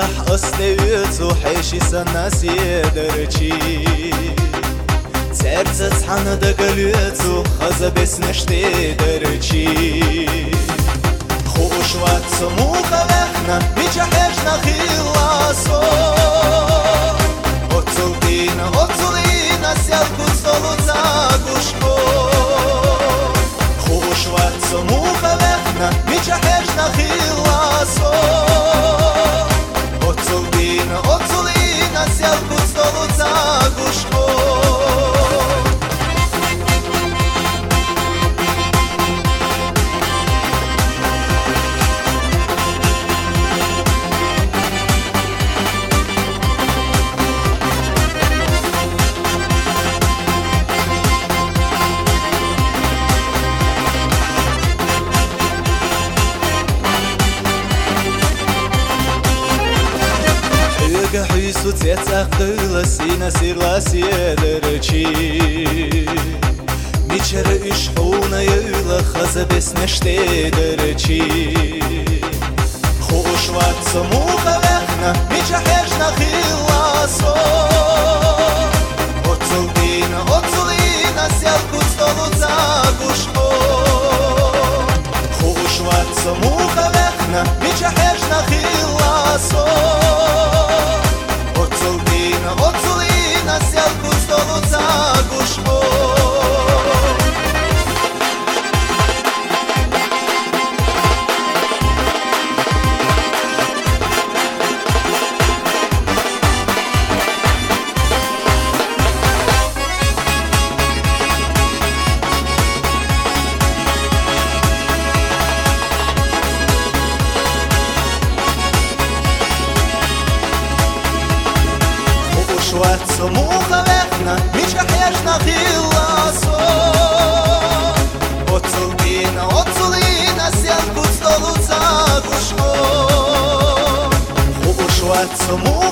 راح остаются حيشي нас едерчи Сердце цхана доголюется хаза беснеште дерчи Хушватся муха вехна мичахешна хиласо Оцулина сялку столу загушко Хушватца муха вехна мичахешна хиласо Оцулина сялку столу загушко حيسو تيتاقل سينا سيرلا سيدرچي ميچر اشحونا يلا خزا بسنشتي درچي خوش واتسا موخا وخنا ميچا حشنا خلاسو Оцулина сялку столу загушко خوش واتسا موخا وخنا ميچا حشنا خلاسو Оцулина сялку столу загушко Шварцо муха вехна, мичка хешна хиласо Оцулина сялку столу загушко Шварцо муха